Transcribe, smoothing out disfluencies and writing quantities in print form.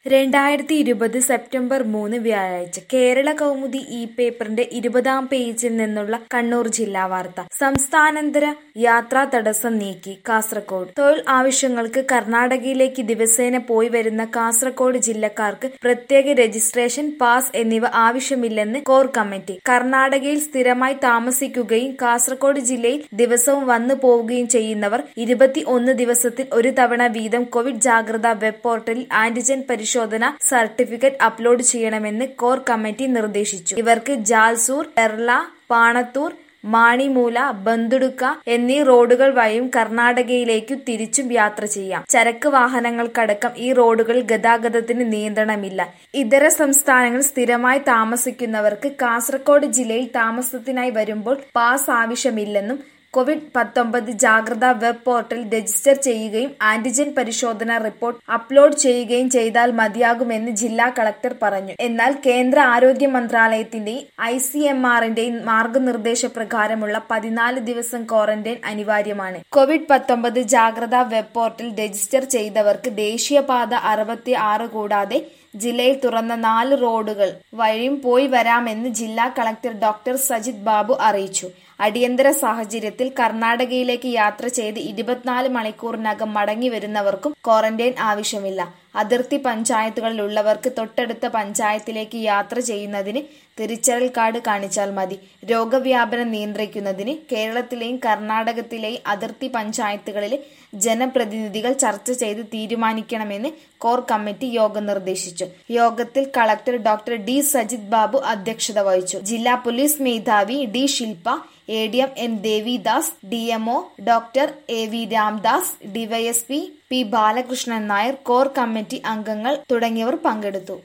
2020 September 3 വ്യാഴാഴ്ച കേരള കൗമുദി പേപ്പറിന്റെ 20-ാം പേജിൽ നിന്നുള്ള കണ്ണൂർ ജില്ലാ വാർത്ത. സംസ്ഥാനാന്തര യാത്രാ തടസ്സം നീക്കി കാസർകോട്. തൊഴിൽ ആവശ്യങ്ങൾക്ക് കർണാടകയിലേക്ക് ദിവസേന പോയി വരുന്ന കാസർകോട് ജില്ലക്കാർക്ക് പ്രത്യേക രജിസ്ട്രേഷൻ, പാസ് എന്നിവ ആവശ്യമില്ലെന്ന് കോർ കമ്മിറ്റി. കർണാടകയിൽ സ്ഥിരമായി താമസിക്കുകയും കാസർകോട് ജില്ലയിൽ ദിവസവും വന്നു പോവുകയും ചെയ്യുന്നവർ 21 ദിവസത്തിൽ ഒരു തവണ വീതം കോവിഡ് ജാഗ്രതാ വെബ് പോർട്ടലിൽ ആന്റിജൻ പരിശോധന സർട്ടിഫിക്കറ്റ് അപ്ലോഡ് ചെയ്യണമെന്ന് കോർ കമ്മിറ്റി നിർദ്ദേശിച്ചു. ഇവർക്ക് ജാൽസൂർ, പെർള, പാണത്തൂർ, മാണിമൂല, ബന്തുടുക്ക എന്നീ റോഡുകൾ വഴിയും കർണാടകയിലേക്കു തിരിച്ചും യാത്ര ചെയ്യാം. ചരക്ക് വാഹനങ്ങൾക്കടക്കം ഈ റോഡുകളിൽ ഗതാഗതത്തിന് നിയന്ത്രണമില്ല. ഇതര സംസ്ഥാനങ്ങളിൽ സ്ഥിരമായി താമസിക്കുന്നവർക്ക് കാസർകോട് ജില്ലയിൽ താമസത്തിനായി വരുമ്പോൾ പാസ് ആവശ്യമില്ലെന്നും കോവിഡ്-19 ജാഗ്രതാ വെബ് പോർട്ടൽ രജിസ്റ്റർ ചെയ്യുകയും ആന്റിജൻ പരിശോധന റിപ്പോർട്ട് അപ്ലോഡ് ചെയ്യുകയും ചെയ്താൽ മതിയാകുമെന്ന് ജില്ലാ കളക്ടർ പറഞ്ഞു. എന്നാൽ കേന്ദ്ര ആരോഗ്യ മന്ത്രാലയത്തിന്റെയും ICMR-ന്റെയും മാർഗനിർദ്ദേശപ്രകാരമുള്ള 14 ദിവസം ക്വാറന്റൈൻ അനിവാര്യമാണ്. കോവിഡ്-19 ജാഗ്രതാ വെബ് പോർട്ടൽ രജിസ്റ്റർ ചെയ്തവർക്ക് ദേശീയപാത 66 കൂടാതെ ജില്ലയിൽ തുറന്ന 4 റോഡുകൾ വഴിയും പോയി വരാമെന്ന് ജില്ലാ കളക്ടർ ഡോക്ടർ സജിത് ബാബു അറിയിച്ചു. അടിയന്തര സാഹചര്യത്തിൽ കർണാടകയിലേക്ക് യാത്ര ചെയ്ത് 24 മണിക്കൂറിനകം മടങ്ങി വരുന്നവർക്കും ക്വാറന്റൈൻ ആവശ്യമില്ല. അതിർത്തി പഞ്ചായത്തുകളിലുള്ളവർക്ക് തൊട്ടടുത്ത പഞ്ചായത്തിലേക്ക് യാത്ര ചെയ്യുന്നതിന് തിരിച്ചറിയൽ കാർഡ് കാണിച്ചാൽ മതി. രോഗവ്യാപനം നിയന്ത്രിക്കുന്നതിന് കേരളത്തിലെയും കർണാടകത്തിലെയും അതിർത്തി പഞ്ചായത്തുകളിലെ ജനപ്രതിനിധികൾ ചർച്ച ചെയ്ത് തീരുമാനിക്കണമെന്ന് കോർ കമ്മിറ്റി യോഗം നിർദ്ദേശിച്ചു. യോഗത്തിൽ collector doctor D. Sajith Babu അധ്യക്ഷത വഹിച്ചു. ജില്ലാ പോലീസ് മേധാവി D. Shilpa, ADM N. Devidas, DMO doctor AV Ramdas, DYSP P. Balakrishnan Nair, core committee അംഗങ്ങൾ തുടങ്ങിയവർ പങ്കെടുത്തു.